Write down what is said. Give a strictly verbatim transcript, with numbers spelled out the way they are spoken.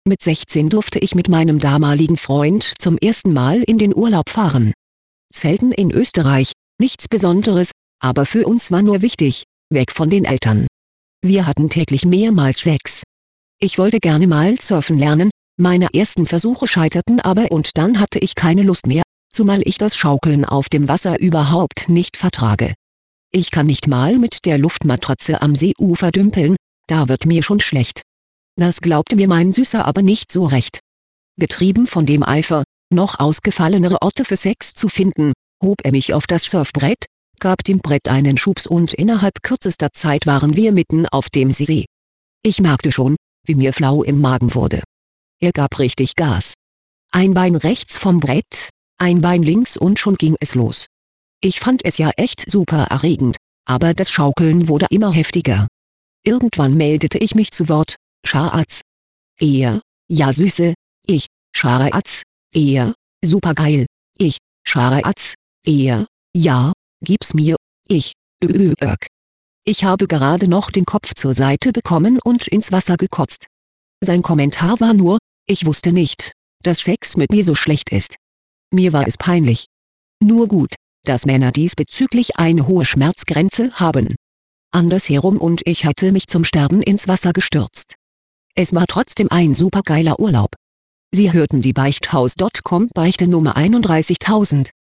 Mit sechzehn durfte ich mit meinem damaligen Freund zum ersten Mal in den Urlaub fahren. Zelten in Österreich, nichts Besonderes, aber für uns war nur wichtig, weg von den Eltern. Wir hatten täglich mehrmals Sex. Ich wollte gerne mal surfen lernen, meine ersten Versuche scheiterten aber und dann hatte ich keine Lust mehr, zumal ich das Schaukeln auf dem Wasser überhaupt nicht vertrage. Ich kann nicht mal mit der Luftmatratze am Seeufer dümpeln, da wird mir schon schlecht. Das glaubte mir mein Süßer aber nicht so recht. Getrieben von dem Eifer, noch ausgefallenere Orte für Sex zu finden, hob er mich auf das Surfbrett, gab dem Brett einen Schubs und innerhalb kürzester Zeit waren wir mitten auf dem See. Ich merkte schon, wie mir flau im Magen wurde. Er gab richtig Gas. Ein Bein rechts vom Brett, ein Bein links und schon ging es los. Ich fand es ja echt super erregend, aber das Schaukeln wurde immer heftiger. Irgendwann meldete ich mich zu Wort: Schatz. Er: Ja Süße. Ich: Schatz. Er: Supergeil. Ich: Schatz. Er: Ja, gib's mir. Ich: Ööök. Ich habe gerade noch den Kopf zur Seite bekommen und ins Wasser gekotzt. Sein Kommentar war nur: Ich wusste nicht, dass Sex mit mir so schlecht ist. Mir war es peinlich. Nur gut, dass Männer diesbezüglich eine hohe Schmerzgrenze haben. Andersherum und ich hätte mich zum Sterben ins Wasser gestürzt. Es war trotzdem ein supergeiler Urlaub. Sie hörten die Beichthaus Punkt com Beichte Nummer einunddreißigtausend.